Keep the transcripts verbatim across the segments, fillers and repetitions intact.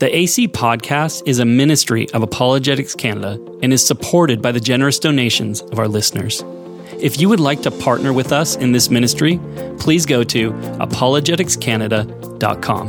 The A C Podcast is a ministry of Apologetics Canada and is supported by the generous donations of our listeners. If you would like to partner with us in this ministry, please go to apologetics canada dot com.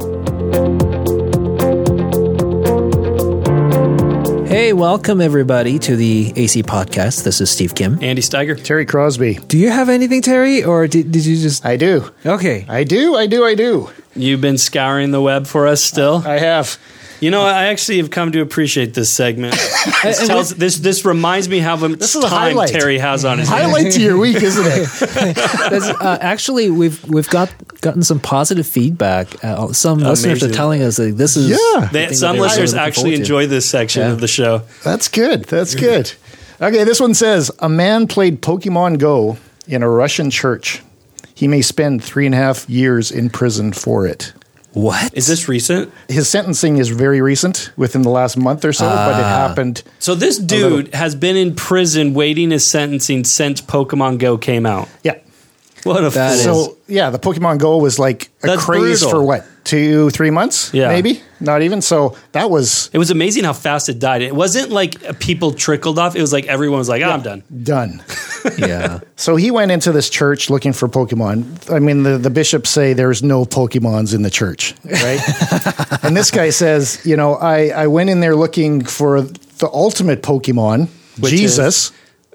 Hey, welcome everybody to the A C Podcast. This is Steve Kim. Andy Steiger. Terry Crosby. Do you have anything, Terry, or did, did you just... I do. Okay. I do, I do, I do. You've been scouring the web for us still? I have. You know, I actually have come to appreciate this segment. This, tells, this, this reminds me how much This is a time highlight. Terry has on his hands. Highlight to your week, isn't it? That's, uh, actually, we've we've got gotten some positive feedback. Uh, some listeners are Amazing. telling us that this is... Yeah. They, something some that they were listeners looking actually forward to. enjoy this section Yeah. of the show. That's good. That's good. Okay, this one says, a man played Pokemon Go in a Russian church. He may spend three and a half years in prison for it. What? Is this recent? His sentencing is very recent, within the last month or so, but it happened. So this dude has been in prison waiting his sentencing since Pokemon Go came out. Yeah. What a That fool. So, yeah, the Pokemon Go was like a That's craze brutal. for what? Two, three months? Yeah. Maybe? Not even. So that was It was amazing how fast it died. It wasn't like people trickled off. It was like everyone was like, oh, I'm done. done. Yeah. So he went into this church looking for Pokemon. I mean, the, the bishops say there's no Pokemons in the church, right? And this guy says, you know, I, I went in there looking for the ultimate Pokemon, Which Jesus.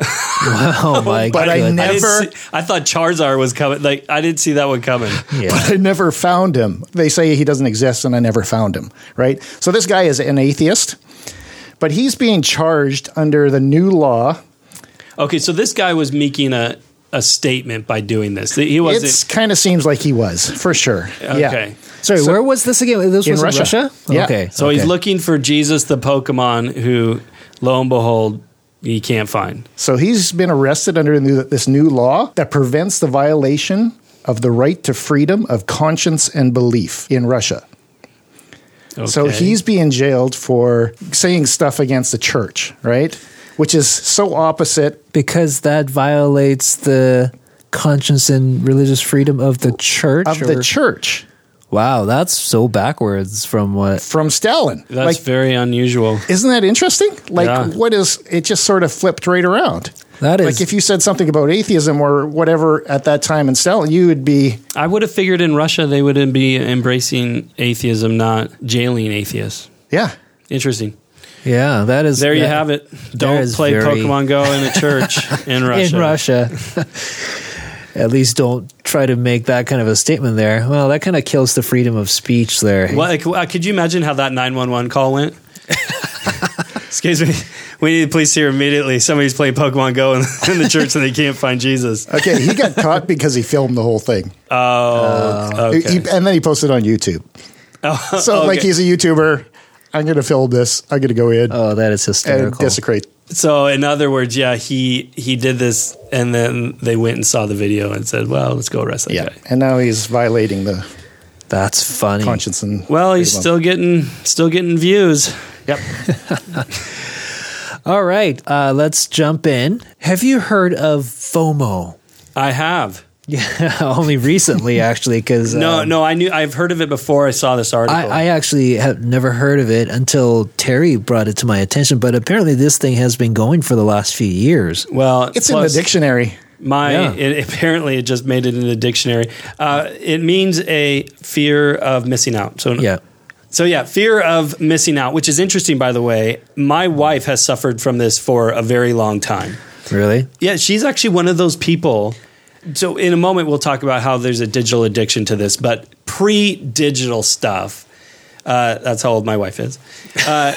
Oh, my But I goodness. I, didn't Never- see- I thought Charizard was coming. Like I didn't see that one coming. Yeah. But I never found him. They say he doesn't exist, and I never found him, right? So this guy is an atheist, but he's being charged under the new law. Okay, so this guy was making a, a statement by doing this. He wasn't. It kind of seems like he was, for sure. Okay. Yeah. Sorry, So- where was this again? This In was Russia. in Russia? Yeah. Okay. so okay. he's looking for Jesus, the Pokemon, who, lo and behold, he can't find. So he's been arrested under new- this new law that prevents the violation of the right to freedom of conscience and belief in Russia. Okay. So he's being jailed for saying stuff against the church, right? Which is so opposite. Because that violates the conscience and religious freedom of the church? Of or- the church Wow, that's so backwards from what... from Stalin. That's like, very unusual. isn't that interesting? Like, Yeah. what is it? Just sort of flipped right around. That is... Like, if you said something about atheism or whatever at that time in Stalin, you would be. I would have figured in Russia they would be embracing atheism, not jailing atheists. Yeah. Interesting. Yeah, that is... There you that- have it. there Don't is play very- Pokemon Go in a church in Russia. In Russia. At least don't try to make that kind of a statement there. Well, that kind of kills the freedom of speech there. Well, like, uh, could you imagine how that nine one one call went? Excuse me. We need the police here immediately. Somebody's playing Pokemon Go in, in the church and they can't find Jesus. Okay, he got caught because he filmed the whole thing. Oh, okay. He- and then he posted on YouTube. Oh, So, okay. like, he's a YouTuber. I'm going to film this. I'm going to go in Oh, that is and hysterical. desecrate. So, in other words, yeah, he he did this, and then they went and saw the video and said, "Well, let's go arrest that Yeah. guy." And now he's violating the That's funny. conscience and. Well, he's freedom. still getting still getting views. Yep. All right, uh, let's jump in. Have you heard of FOMO? I have. Yeah, only recently, actually, because No, no, I knew I've heard of it before I saw this article. I, I actually have never heard of it until Terry brought it to my attention. But apparently, this thing has been going for the last few years. well, It's plus- in the dictionary. My Yeah. it, apparently it just made it in the dictionary. Uh, it means a fear of missing out. So Yeah. so yeah, fear of missing out, which is interesting, by the way. My wife has suffered from this for a very long time. Really? Yeah, she's actually one of those people. So in a moment we'll talk about how there's a digital addiction to this, but pre-digital stuff. Uh, that's how old my wife is, uh,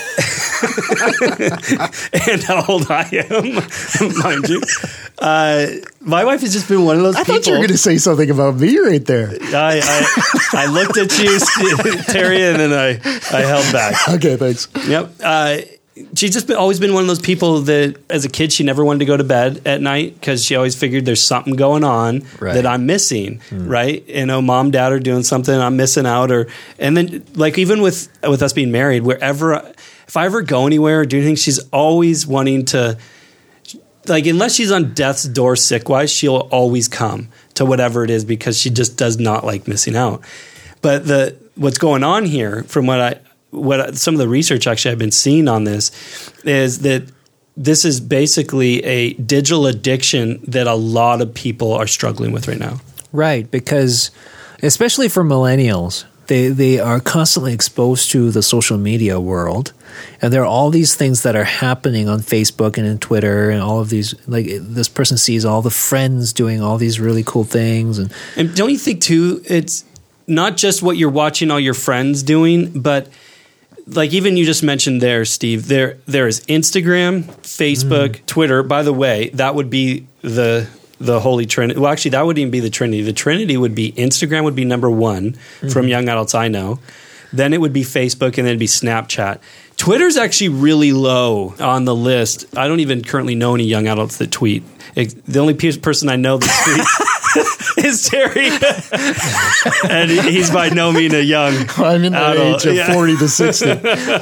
and how old I am, mind you. Uh, my wife has just been one of those I people. thought you were going to say something about me right there. I, I, I looked at you, Terry, and then I, I held back. Okay, thanks. Yep. Uh, she's just been, always been one of those people that, as a kid, she never wanted to go to bed at night because she always figured there's something going on Right. that I'm missing. Right? You know, mom, dad are doing something, I'm missing out. Or and then, like, even with with us being married, wherever if I ever go anywhere or do anything, she's always wanting to. Like, unless she's on death's door sick-wise, she'll always come to whatever it is because she just does not like missing out. But the what's going on here, from what I what some of the research actually I've been seeing on this is that this is basically a digital addiction that a lot of people are struggling with right now. Right, because especially for millennials, they, they are constantly exposed to the social media world. And there are all these things that are happening on Facebook and in Twitter and all of these, like this person sees all the friends doing all these really cool things. And, and don't you think too, it's not just what you're watching all your friends doing, but like even you just mentioned there, Steve, there there is Instagram, Facebook, mm. Twitter. By the way, that would be the the Holy Trinity. Well, actually, that wouldn't even be the Trinity. The Trinity would be Instagram would be number one mm-hmm. from young adults I know. Then it would be Facebook, and then it'd be Snapchat. Twitter's actually really low on the list. I don't even currently know any young adults that tweet. It, the only pe- person I know that tweets is Terry, and he's by no means a young I'm in the adult. age of yeah. forty to sixty.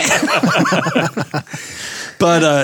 But uh,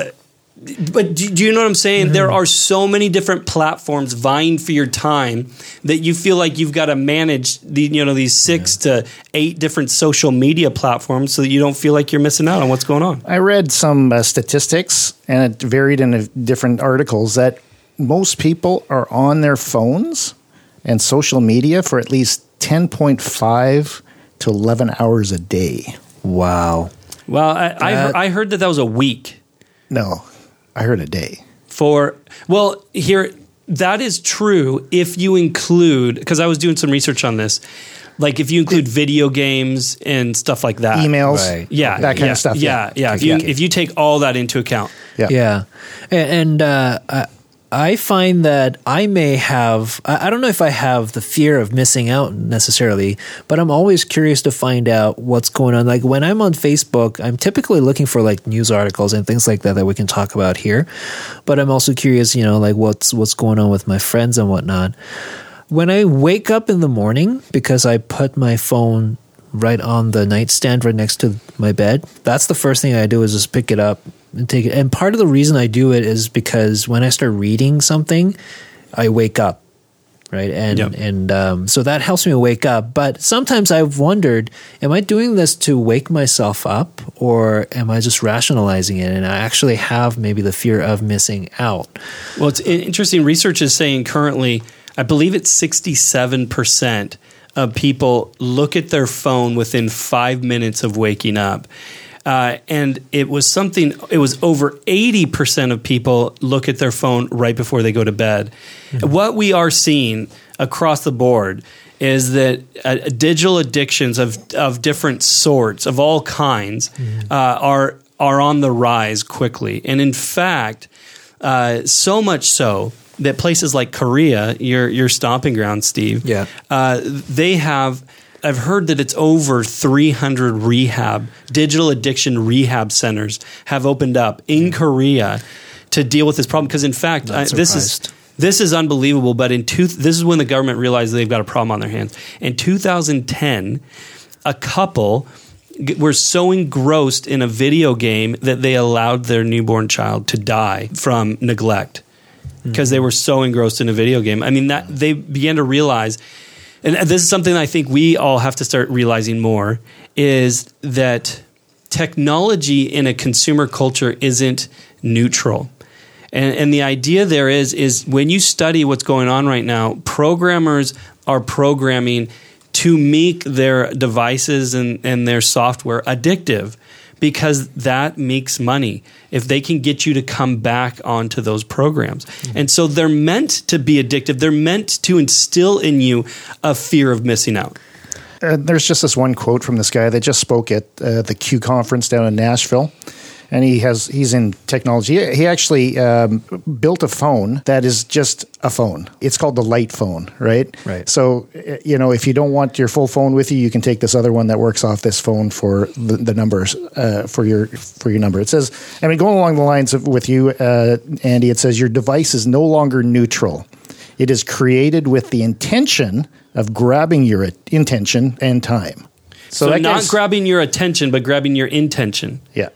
but do, do you know what I'm saying? Mm-hmm. There are so many different platforms vying for your time that you feel like you've got to manage the you know these six yeah. to eight different social media platforms so that you don't feel like you're missing out on what's going on. I read some uh, statistics, and it varied in uh, different articles, that most people are on their phones and social media for at least ten point five to eleven hours a day. Wow. Well, I, I, heard, I heard that that was a week. No, I heard a day. For, well, here, that is true if you include, because I was doing some research on this, like if you include video games and stuff like that. Emails. Right. Yeah. That kind yeah, of stuff. Yeah. Yeah. yeah. If, yeah. you, if you take all that into account. Yeah. Yeah. And, and uh, I, I find that I may have, I, I don't know if I have the fear of missing out necessarily, but I'm always curious to find out what's going on. Like when I'm on Facebook, I'm typically looking for like news articles and things like that that we can talk about here. But I'm also curious, you know, like what's what's going on with my friends and whatnot. When I wake up in the morning, because I put my phone right on the nightstand right next to my bed, that's the first thing I do is just pick it up and take it. And part of the reason I do it is because when I start reading something, I wake up, right? And yep. and um, so that helps me wake up. But sometimes I've wondered, am I doing this to wake myself up, or am I just rationalizing it? And I actually have maybe the fear of missing out. Well, it's interesting. Research is saying currently, I believe it's sixty-seven percent of people look at their phone within five minutes of waking up. Uh, and it was something, it was over eighty percent of people look at their phone right before they go to bed. Mm-hmm. What we are seeing across the board is that uh, digital addictions of, of different sorts, of all kinds, mm-hmm. uh, are, are on the rise quickly. And in fact, uh, so much so that places like Korea, your, your stomping ground, Steve, yeah. uh, they have... I've heard that it's over three hundred rehab, digital addiction rehab centers have opened up in Korea to deal with this problem. Because in fact, I, this is this is unbelievable. But in two, this is when the government realized they've got a problem on their hands. In two thousand ten, a couple were so engrossed in a video game that they allowed their newborn child to die from neglect because mm-hmm. they were so engrossed in a video game. I mean, that they began to realize. And this is something I think we all have to start realizing more, is that technology in a consumer culture isn't neutral. And, and the idea there is, is when you study what's going on right now, programmers are programming to make their devices and, and their software addictive, because that makes money if they can get you to come back onto those programs. Mm-hmm. And so they're meant to be addictive. They're meant to instill in you a fear of missing out. Uh, there's just this one quote from this guy that just spoke at uh, the Q conference down in Nashville. And he has he's in technology. He actually um, built a phone that is just a phone. It's called the Light phone, right? Right. So, you know, if you don't want your full phone with you, you can take this other one that works off this phone for the, the numbers uh, for your for your number. It says, I mean, going along the lines of with you, uh, Andy, it says your device is no longer neutral. It is created with the intention of grabbing your intention and time. So, so not grabbing your attention, but grabbing your intention. Yeah.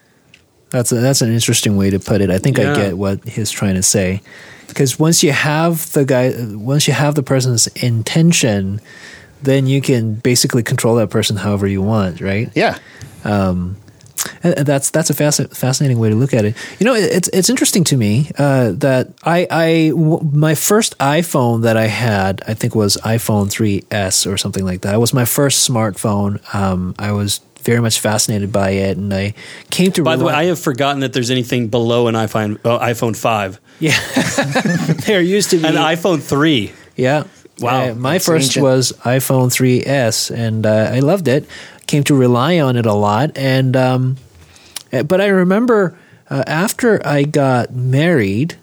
That's a, that's an interesting way to put it. I think yeah. I get what he's trying to say, because once you have the guy, once you have the person's intention, then you can basically control that person however you want, right? Yeah. Um, and that's that's a fasc- fascinating way to look at it. You know, it's it's interesting to me uh, that I, I w- my first iPhone that I had, I think was iPhone three S or something like that. It was my first smartphone. Um, I was very much fascinated by it, and I came to. By the way, realize- I have forgotten that there's anything below an iPhone uh, iPhone five. Yeah, there used to be an iPhone three. Yeah. Wow. Uh, my That's first ancient. was iPhone three S, and uh, I loved it. Came to rely on it a lot, and um, but I remember uh, after I got married,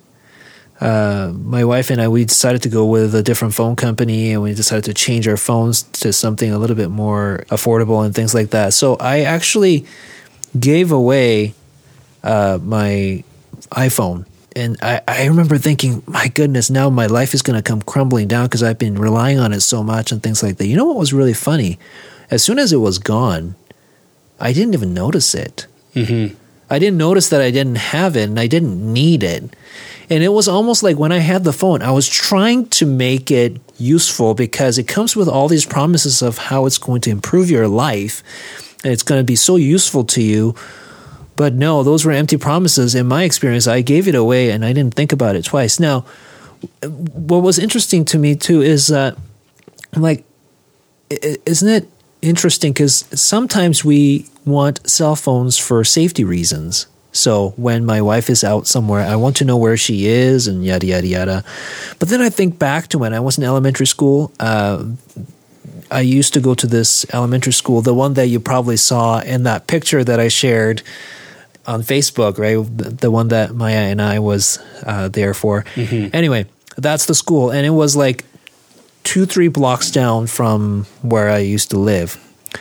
uh, my wife and I we decided to go with a different phone company, and we decided to change our phones to something a little bit more affordable and things like that. So I actually gave away uh, my iPhone. And I, I remember thinking, my goodness, now my life is going to come crumbling down because I've been relying on it so much and things like that. You know what was really funny? As soon as it was gone, I didn't even notice it. Mm-hmm. I didn't notice that I didn't have it and I didn't need it. And it was almost like when I had the phone, I was trying to make it useful because it comes with all these promises of how it's going to improve your life and it's going to be so useful to you. But no, those were empty promises. In my experience, I gave it away and I didn't think about it twice. Now, what was interesting to me too is that, like, isn't it interesting? Because sometimes we want cell phones for safety reasons. So when my wife is out somewhere, I want to know where she is and yada, yada, yada. But then I think back to when I was in elementary school. Uh, I used to go to this elementary school, the one that you probably saw in that picture that I shared on Facebook, right? The, the one that Maya and I was uh, there for. Mm-hmm. Anyway, that's the school. And it was like two, three blocks down from where I used to live.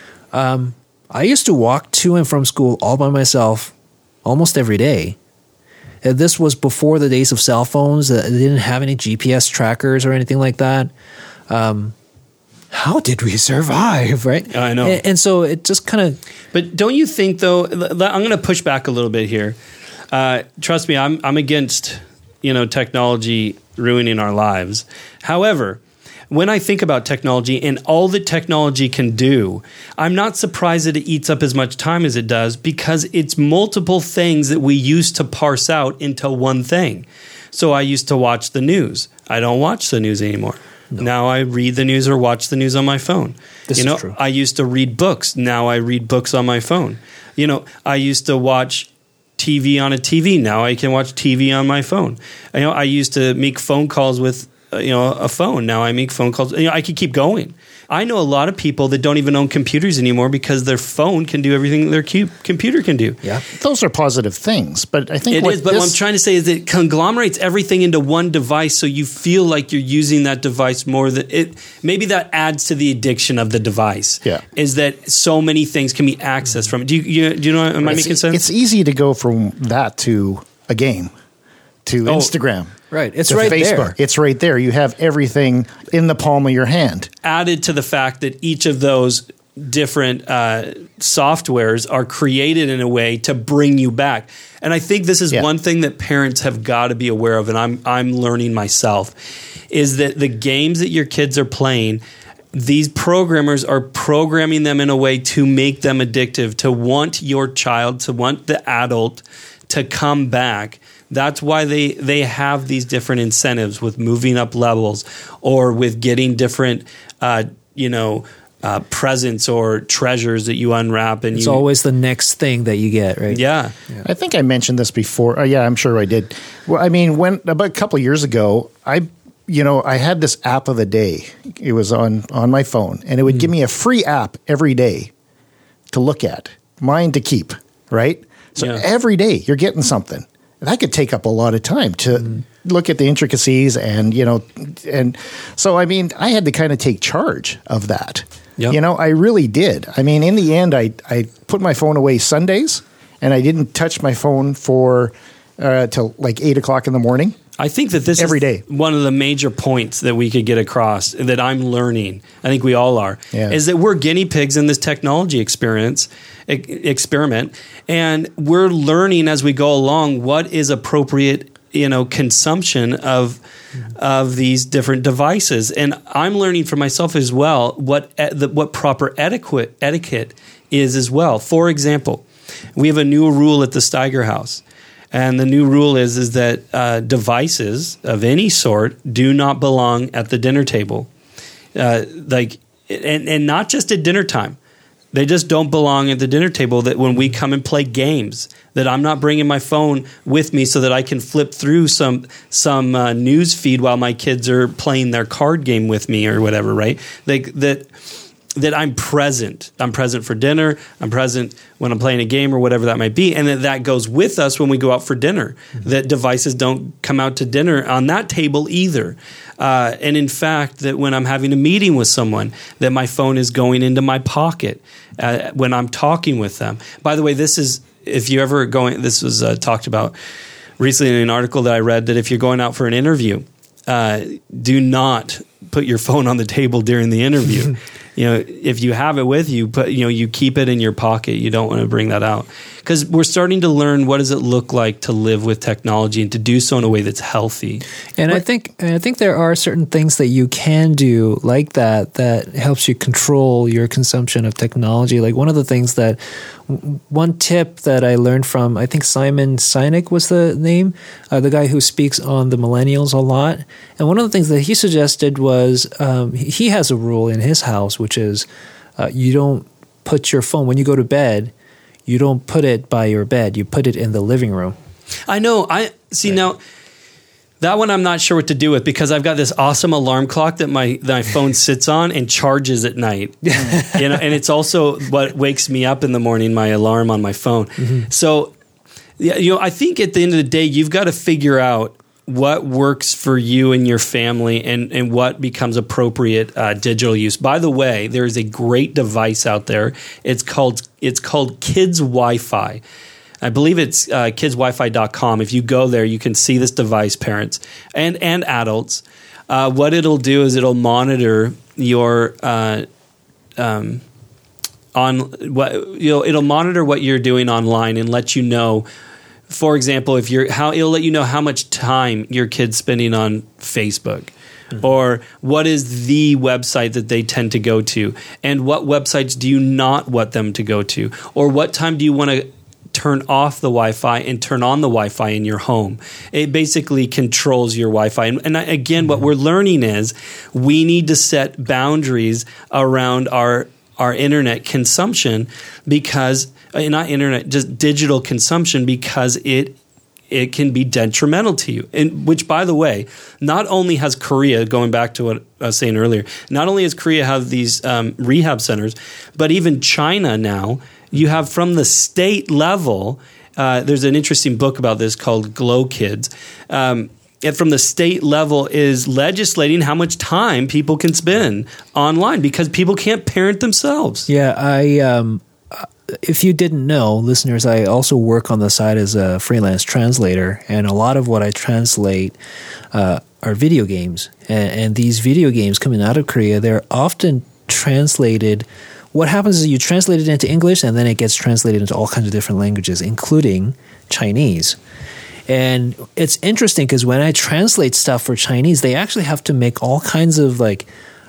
Um, I used to walk to and from school all by myself almost every day. And this was before the days of cell phones. They didn't have any G P S trackers or anything like that. Um, how did we survive, right? I know. And, and so it just kind of... But don't you think, though, I'm going to push back a little bit here. Uh, trust me, I'm I'm against, you know, technology ruining our lives. However, when I think about technology and all that technology can do, I'm not surprised that it eats up as much time as it does because it's multiple things that we used to parse out into one thing. So I used to watch the news. I don't watch the news anymore. No. Now I read the news or watch the news on my phone. This you know, is true. I used to read books. Now I read books on my phone. You know, I used to watch T V on a T V. Now I can watch T V on my phone. You know, I used to make phone calls with uh, you know a phone. Now I make phone calls. You know, I could keep going. I know a lot of people that don't even own computers anymore because their phone can do everything their cu- computer can do. Yeah, those are positive things, but I think it what is. But this, what I'm trying to say is it conglomerates everything into one device, so you feel like you're using that device more than it. Maybe that adds to the addiction of the device. Yeah, is that so many things can be accessed from it? Do you, you do you know? Am I it's, making sense? It's easy to go from that to a game, to Oh. Instagram. right. It's to right Facebook. there. It's right there. You have everything in the palm of your hand. Added to the fact that each of those different uh, softwares are created in a way to bring you back. And I think this is Yeah. one thing that parents have got to be aware of, and I'm I'm learning myself, is that the games that your kids are playing, these programmers are programming them in a way to make them addictive, to want your child, to want the adult to come back. That's why they, they have these different incentives with moving up levels or with getting different, uh, you know, uh, presents or treasures that you unwrap. And It's you, always the next thing that you get, right? yeah. I think I mentioned this before. Uh, yeah, I'm sure I did. Well, I mean, when about a couple of years ago, I, you know, I had this app of the day. It was on on my phone, and it would mm. give me a free app every day to look at, mine to keep. Right. So Yeah. every day you're getting something. That could take up a lot of time to mm. look at the intricacies and, you know, and so, I mean, I had to kind of take charge of that. Yep. You know, I really did. I mean, in the end, I, I put my phone away Sundays and I didn't touch my phone for uh, till like eight o'clock in the morning. I think that this Every is day. one of the major points that we could get across that I'm learning. I think we all are, Yeah. is that we're guinea pigs in this technology experience e- experiment, and we're learning as we go along what is appropriate, you know, consumption of of these different devices. And I'm learning for myself as well what e- the, what proper etiquette etiquette is as well. For example, we have a new rule at the Steiger House. And the new rule is, is that uh, devices of any sort do not belong at the dinner table. Uh, like, and, and not just at dinner time. They just don't belong at the dinner table. That when we come and play games, that I'm not bringing my phone with me so that I can flip through some some uh, news feed while my kids are playing their card game with me or whatever, right? Like that that I'm present. I'm present for dinner. I'm present when I'm playing a game or whatever that might be. And that that goes with us when we go out for dinner. Mm-hmm. That devices don't come out to dinner on that table either. Uh, and in fact, that when I'm having a meeting with someone, that my phone is going into my pocket uh, when I'm talking with them. By the way, this is, if you're ever going, this was uh, talked about recently in an article that I read, that if you're going out for an interview, uh, do not put your phone on the table during the interview. You know, if you have it with you, but you know, you keep it in your pocket. You don't want to bring that out, because we're starting to learn what does it look like to live with technology and to do so in a way that's healthy. And I think I think there are certain things that you can do like that that helps you control your consumption of technology. Like one of the things that one tip that I learned from, I think Simon Sinek was the name, uh, the guy who speaks on the millennials a lot. And one of the things that he suggested was um, he has a rule in his house, which is uh, you don't put your phone, when you go to bed, you don't put it by your bed. You put it in the living room. I know. I see right. Now, that one I'm not sure what to do with, because I've got this awesome alarm clock that my that my phone sits on and charges at night. You know, and it's also what wakes me up in the morning, my alarm on my phone. Mm-hmm. So, yeah, you know, I think at the end of the day, you've got to figure out what works for you and your family, and, and what becomes appropriate uh, digital use. By the way, there is a great device out there. It's called it's called Kids Wi-Fi. I believe it's uh, kids wi fi dot com. If you go there, you can see this device, parents and and adults. Uh, what it'll do is it'll monitor your uh, um, on what you know. It'll monitor what you're doing online and let you know. For example, if you're how it'll let you know how much time your kid's spending on Facebook, mm-hmm. or what is the website that they tend to go to, and what websites do you not want them to go to, or what time do you want to turn off the Wi-Fi and turn on the Wi-Fi in your home. It basically controls your Wi-Fi. And, and again, mm-hmm. what we're learning is we need to set boundaries around our our internet consumption, because uh, not internet, just digital consumption, because it it can be detrimental to you. And which, by the way, not only has Korea, going back to what I was saying earlier, not only has Korea have these um, rehab centers, but even China now. You have from the state level, uh, there's an interesting book about this called Glow Kids. Um, and from the state level is legislating how much time people can spend online, because people can't parent themselves. Yeah, I. Um, if you didn't know, listeners, I also work on the side as a freelance translator, and a lot of what I translate uh, are video games. And, and these video games coming out of Korea, they're often translated. What happens is you translate it into English, and then it gets translated into all kinds of different languages, including Chinese. And it's interesting because when I translate stuff for Chinese, they actually have to make all kinds of like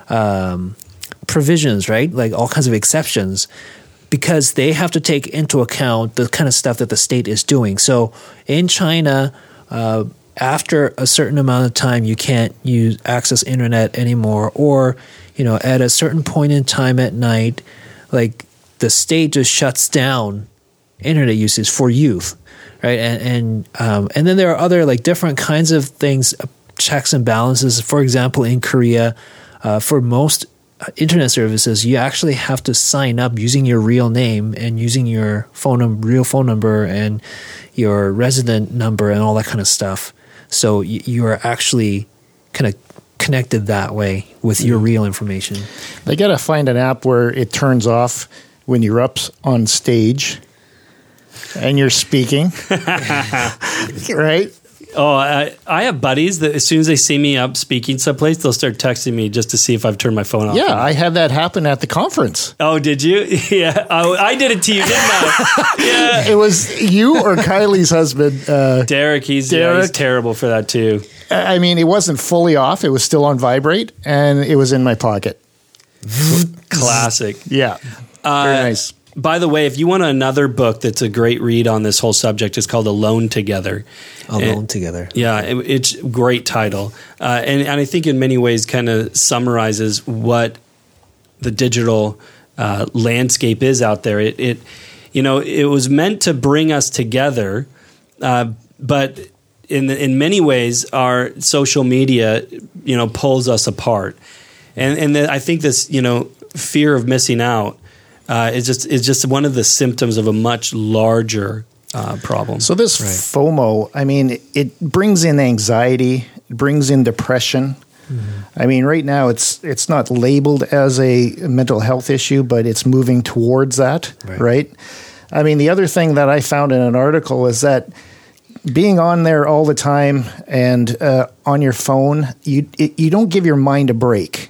um, provisions, right? Like all kinds of exceptions, because they have to take into account the kind of stuff that the state is doing. So in China, uh, after a certain amount of time, you can't use access internet anymore, or you know, at a certain point in time at night, like the state just shuts down internet usage for youth, right? And and um, and then there are other like different kinds of things, uh, checks and balances. For example, in Korea, uh, for most internet services, you actually have to sign up using your real name and using your phone num- real phone number and your resident number and all that kind of stuff. So y- you are actually kind of connected that way with your real information. They got to find an app where it turns off when you're up on stage and you're speaking, right? Oh, I, I have buddies that as soon as they see me up speaking someplace, they'll start texting me just to see if I've turned my phone off. Yeah, I had that happen at the conference. Oh, did you? Yeah, oh, I did it to you, didn't I? Yeah, it was you or Kylie's husband, uh, Derek. He's Derek. Yeah, he's terrible for that too. I mean, it wasn't fully off; it was still on vibrate, and it was in my pocket. Classic. Yeah, uh, very nice. by the way, if you want another book that's a great read on this whole subject, it's called Alone Together. Alone and, Together. Yeah, it, it's a great title. Uh, and, and I think in many ways kind of summarizes what the digital uh, landscape is out there. It, it, you know, it was meant to bring us together, uh, but in the, in many ways, our social media, you know, pulls us apart. And and the, I think this, you know, fear of missing out uh, is just is just one of the symptoms of a much larger uh, problem. So this Right. FOMO, I mean, it brings in anxiety, it brings in depression. Mm-hmm. I mean, right now it's it's not labeled as a mental health issue, but it's moving towards that, right? right? I mean, the other thing that I found in an article is that being on there all the time and uh, on your phone, you it, you don't give your mind a break.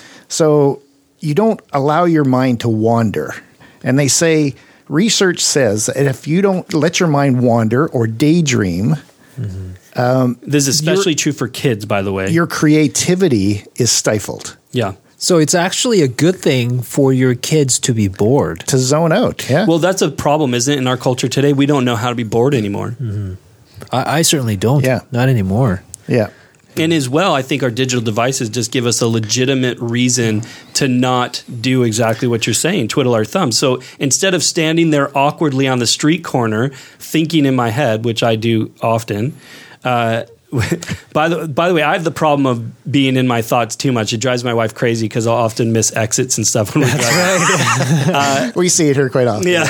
So you don't allow your mind to wander. And they say, research says that if you don't let your mind wander or daydream, mm-hmm. um, this is especially true for kids, by the way. Your creativity is stifled. Yeah. So it's actually a good thing for your kids to be bored. To zone out, yeah. Well, that's a problem, isn't it, in our culture today? We don't know how to be bored anymore. Mm-hmm. I, I certainly don't. Yeah. Not anymore. Yeah. And as well, I think our digital devices just give us a legitimate reason to not do exactly what you're saying, twiddle our thumbs. So instead of standing there awkwardly on the street corner, thinking in my head, which I do often, uh, by the by the way, I have the problem of being in my thoughts too much. It drives my wife crazy because I'll often miss exits and stuff when we drive. Right. uh, we see it here quite often. Yeah.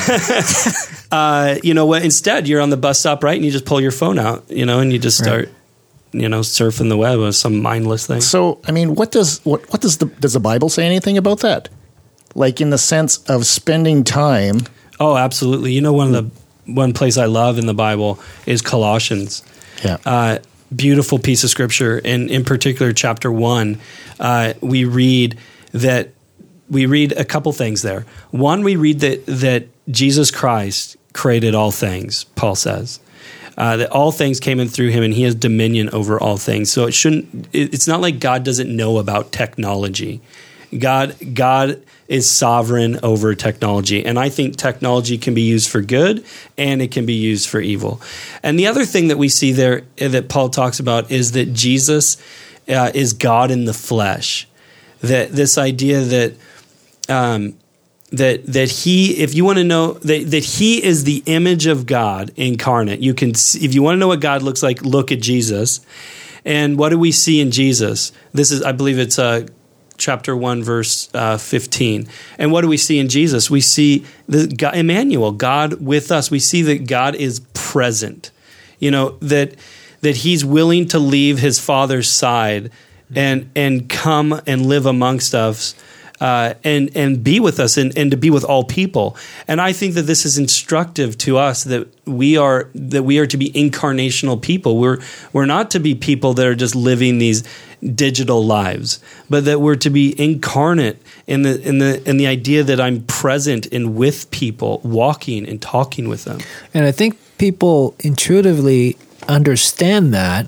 uh, you know what? Instead, you're on the bus stop, right, and you just pull your phone out, you know, and you just start. Right. You know, surfing the web or some mindless thing. So, I mean, what does what what does the does the Bible say anything about that? Like in the sense of spending time. Oh, absolutely. You know, one of the one place I love in the Bible is Colossians. Yeah. Uh, beautiful piece of scripture, and in particular, chapter one, uh, we read that we read a couple things there. One, we read that that Jesus Christ created all things. Paul says. Uh, that all things came in through him, and he has dominion over all things. So it shouldn't. It, it's not like God doesn't know about technology. God, God is sovereign over technology, and I think technology can be used for good, and it can be used for evil. And the other thing that we see there that Paul talks about is that Jesus uh, is God in the flesh. That this idea that. Um, That that he, if you want to know that, that he is the image of God incarnate, you can, if you want to know what God looks like, look at Jesus. And what do we see in Jesus? This is, I believe it's uh, chapter one, verse uh, fifteen. And what do we see in Jesus? We see the God, Emmanuel, God with us. We see that God is present. You know, that that he's willing to leave his Father's side and and come and live amongst us. Uh, and and be with us and, and to be with all people. And I think that this is instructive to us that we are that we are to be incarnational people. We're we're not to be people that are just living these digital lives, but that we're to be incarnate in the in the in the idea that I'm present and with people, walking and talking with them. And I think people intuitively understand that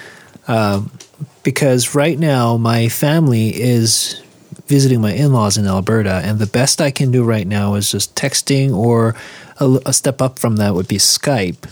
um, because right now my family is visiting my in-laws in Alberta, and the best I can do right now is just texting, or a, a step up from that would be Skype.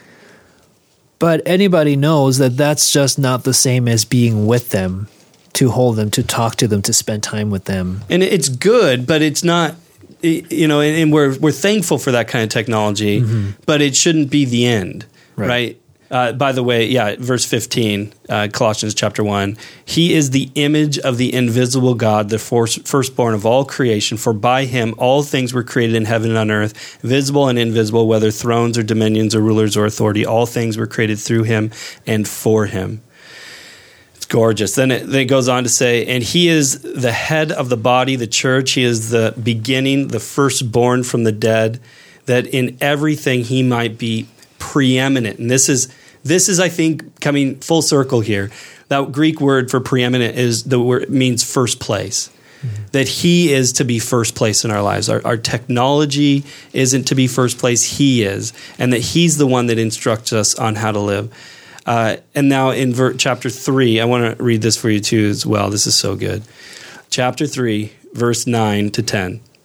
But anybody knows that that's just not the same as being with them, to hold them, to talk to them, to spend time with them. And it's good, but it's not, you know, and we're we're thankful for that kind of technology, mm-hmm. but it shouldn't be the end, right? right? Uh, by the way, yeah, verse fifteen, uh, Colossians chapter one, he is the image of the invisible God, the firstborn of all creation, for by him all things were created in heaven and on earth, visible and invisible, whether thrones or dominions or rulers or authority, all things were created through him and for him. It's gorgeous. Then it, then it goes on to say, and he is the head of the body, the church. He is the beginning, the firstborn from the dead, that in everything he might be preeminent. And this is This is, I think, coming full circle here. That Greek word for preeminent is the word means first place. Mm-hmm. That he is to be first place in our lives. Our, our technology isn't to be first place. He is, and that he's the one that instructs us on how to live. Uh, and now in ver- chapter three, I want to read this for you too as well. This is so good. Chapter three, verse nine to ten.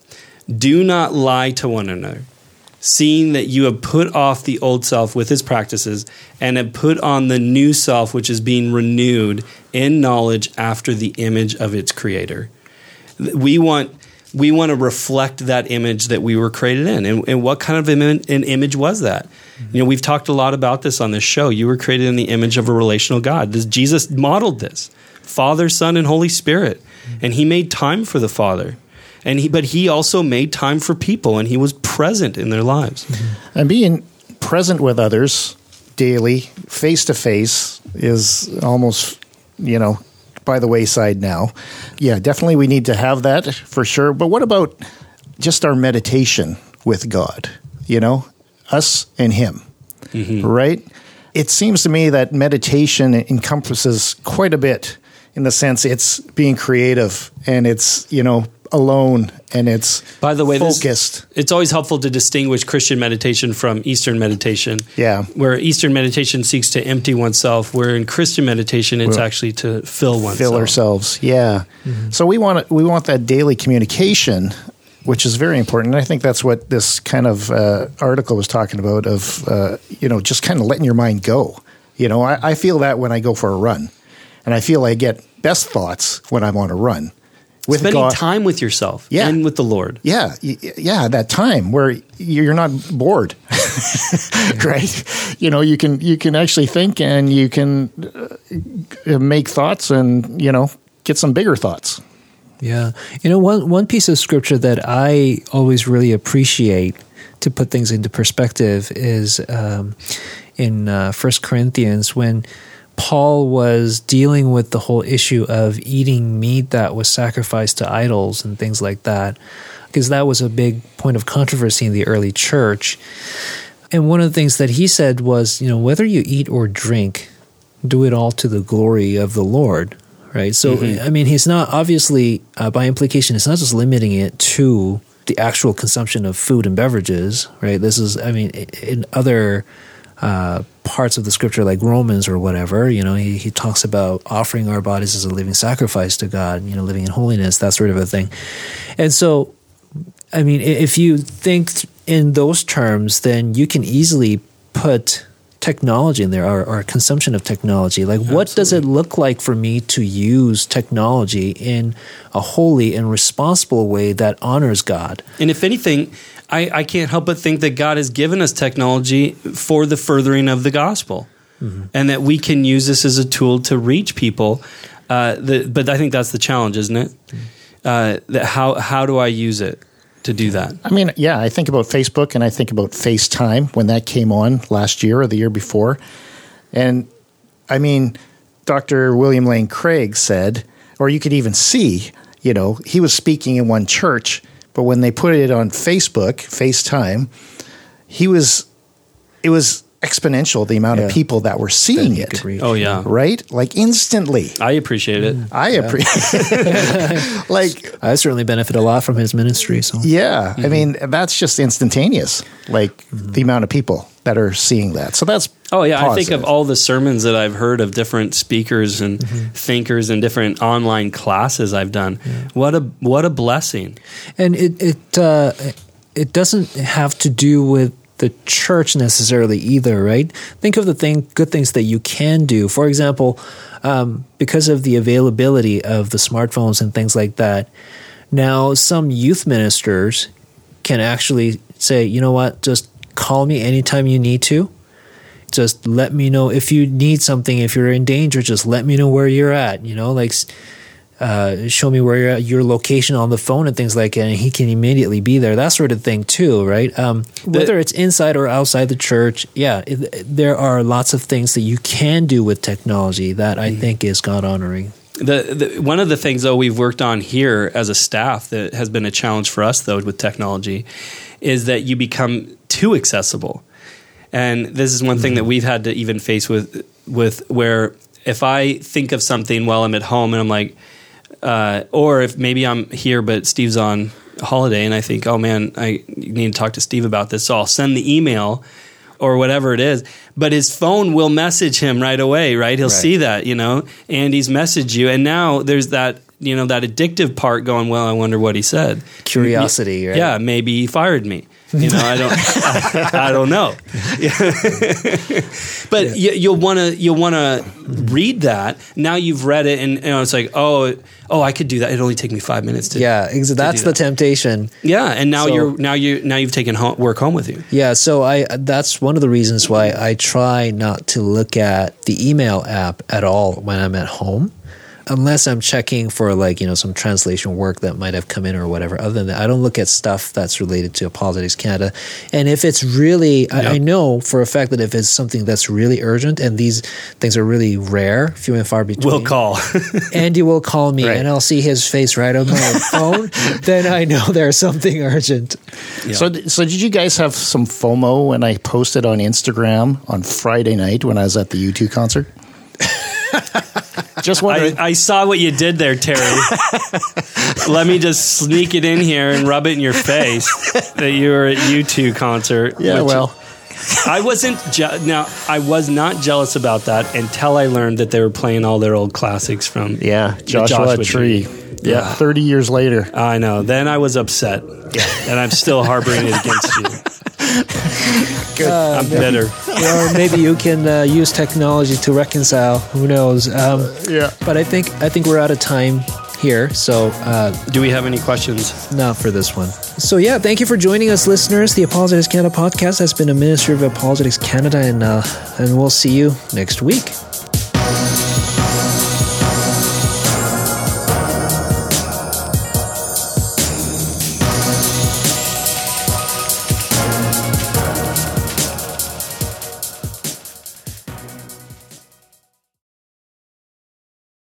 Do not lie to one another, seeing that you have put off the old self with its practices and have put on the new self, which is being renewed in knowledge after the image of its creator. We want we want to reflect that image that we were created in. And, and what kind of an image was that? Mm-hmm. You know, we've talked a lot about this on this show. You were created in the image of a relational God. This, Jesus modeled this. Father, Son, and Holy Spirit. Mm-hmm. And he made time for the Father. And he, but he also made time for people, and he was present in their lives. Mm-hmm. And being present with others daily, face to face, is almost, you know, by the wayside now. Yeah, definitely we need to have that for sure. But what about just our meditation with God? You know, us and him, mm-hmm. right? It seems to me that meditation encompasses quite a bit, in the sense it's being creative and it's, you know, alone and it's By the way, focused. This, it's always helpful to distinguish Christian meditation from Eastern meditation. Yeah. Where Eastern meditation seeks to empty oneself, where in Christian meditation it's well, actually to fill oneself. Fill ourselves, yeah. Mm-hmm. So we want we want that daily communication, which is very important. And I think that's what this kind of uh, article was talking about, of, uh, you know, just kind of letting your mind go. You know, I, I feel that when I go for a run. And I feel I get best thoughts when I'm on a run. With Spending God. time with yourself yeah. and with the Lord. Yeah, yeah, that time where you're not bored, right? You know, you can you can actually think and you can uh, make thoughts and, you know, get some bigger thoughts. Yeah. You know, one one piece of scripture that I always really appreciate to put things into perspective is um, in uh, First Corinthians, when Paul was dealing with the whole issue of eating meat that was sacrificed to idols and things like that, because that was a big point of controversy in the early church. And one of the things that he said was, you know, whether you eat or drink, do it all to the glory of the Lord, right? So, mm-hmm. I mean, he's not, obviously, uh, by implication, it's not just limiting it to the actual consumption of food and beverages, right? This is, I mean, in other Uh, parts of the scripture, like Romans or whatever, you know, he, he talks about offering our bodies as a living sacrifice to God, you know, living in holiness, that sort of a thing. And so, I mean, if you think in those terms, then you can easily put technology in there, or, or consumption of technology. Like, Absolutely. What does it look like for me to use technology in a holy and responsible way that honors God? And if anything, I, I can't help but think that God has given us technology for the furthering of the gospel, mm-hmm. and that we can use this as a tool to reach people. Uh, the, but I think that's the challenge, isn't it? Mm-hmm. Uh, that how how do I use it to do that? I mean, yeah, I think about Facebook and I think about FaceTime when that came on last year or the year before. And I mean, Doctor William Lane Craig said, or you could even see, you know, he was speaking in one church, but when they put it on Facebook, FaceTime, he was, it was exponential, the amount yeah. of people that were seeing it. Oh, yeah. Right? Like instantly. I appreciate it. I yeah. appreciate it. Like, I certainly benefit a lot from his ministry. So yeah. Mm-hmm. I mean, that's just instantaneous, like mm-hmm. the amount of people that are seeing that. So that's Oh, yeah. positive. I think of all the sermons that I've heard of different speakers and mm-hmm. thinkers and different online classes I've done. Yeah. What a what a blessing. And it it uh, it doesn't have to do with the church necessarily either, right? Think of the thing, good things that you can do. For example, um, because of the availability of the smartphones and things like that, now some youth ministers can actually say, you know what, just call me anytime you need to. Just let me know if you need something. If you're in danger, just let me know where you're at. You know, like uh, show me where you're at, your location on the phone and things like that, and he can immediately be there. That sort of thing too, right? Um, whether it's inside or outside the church, yeah, it, there are lots of things that you can do with technology that I think is God honoring. The, the one of the things though we've worked on here as a staff that has been a challenge for us though with technology is that you become too accessible. And this is one thing that we've had to even face with, with where if I think of something while I'm at home and I'm like, uh, or if maybe I'm here but Steve's on holiday and I think, oh man, I need to talk to Steve about this. So I'll send the email or whatever it is. But his phone will message him right away, right? He'll right. see that, you know, Andy's messaged you. And now there's that you know, that addictive part going, well, I wonder what he said. Curiosity, right? Yeah, maybe he fired me. You know, I don't, I, I don't know. But Yeah. you, you'll want to, you'll want to read that. Now you've read it, and you know, it's like, oh, oh, I could do that. It'd only take me five minutes to. Yeah, ex- that's do the that. temptation. Yeah, and now So- you're now you now you've taken home, work home with you. Yeah, so I that's one of the reasons why I try not to look at the email app at all when I'm at home. Unless I'm checking for like, you know, some translation work that might have come in or whatever. Other than that, I don't look at stuff that's related to Apologetics Canada. And if it's really, I, Yep. I know for a fact that if it's something that's really urgent and these things are really rare, few and far between. We'll call. Andy will call me Right. and I'll see his face right on my phone. Then I know there's something urgent. Yeah. So, so did you guys have some FOMO when I posted on Instagram on Friday night when I was at the U two concert? Just wondering. I, I saw what you did there, Terry. Let me just sneak it in here and rub it in your face that you were at U two concert. yeah, which- well, I wasn't je- now. I was not jealous about that until I learned that they were playing all their old classics from. yeah, the Joshua, Tree. Yeah, Yeah. thirty years later. I know. Then I was upset, and I'm still harboring it against you. Good. I'm bitter. Or maybe you can uh, use technology to reconcile. Who knows? Um, Yeah. But I think I think we're out of time here. So uh, Do we have any questions? not for this one. So yeah, thank you for joining us, listeners. The Apologetics Canada podcast has been a ministry of Apologetics Canada, and uh, and we'll see you next week.